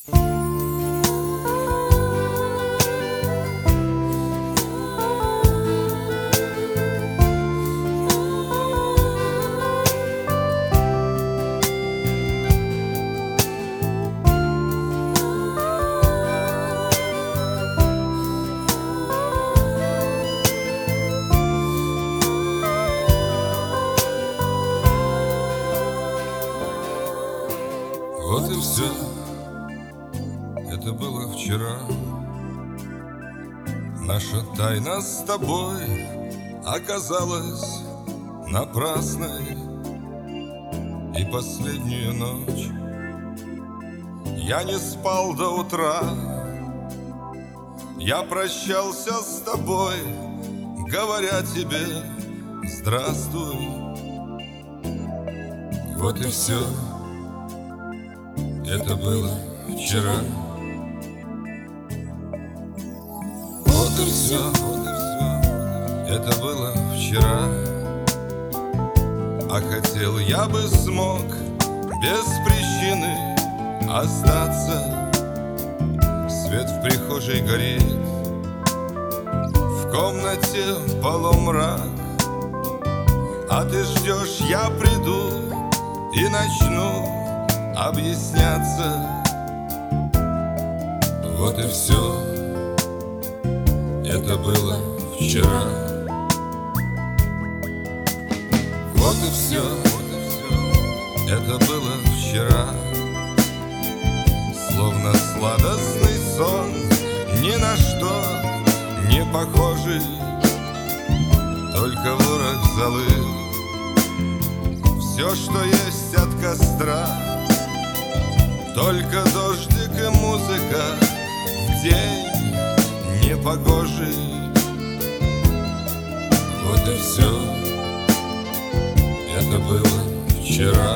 Вот и все, это было вчера. Наша тайна с тобой оказалась напрасной. И последнюю ночь я не спал до утра. Я прощался с тобой, говоря тебе здравствуй. Вот и все, это было вчера. Вот и все, это было вчера. А хотел я бы смог без причины остаться. Свет в прихожей горит, в комнате полумрак. А ты ждешь, я приду и начну объясняться. Вот и все, это было вчера. Вот и все, это было вчера. Словно сладостный сон, ни на что не похожий. Только ворох золы, все, что есть от костра. Только дождик и музыка в день непогожий. Вот и все, это было вчера.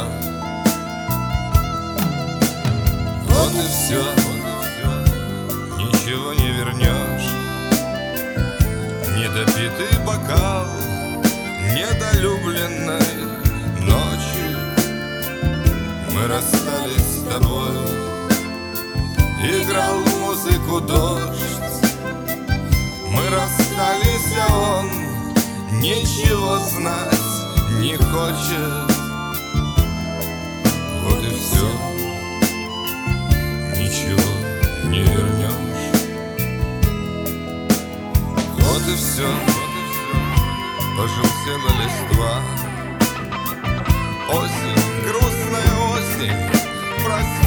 Вот и все, ничего не вернешь. Недопитый бокал недолюбленной ночи. Мы расстались с тобой, играл музыку дождь. Мы расстались, а он ничего знать не хочет. Вот и все, ничего не вернешь. Вот и все, пожелтела листва. Осень, грустная осень, прости.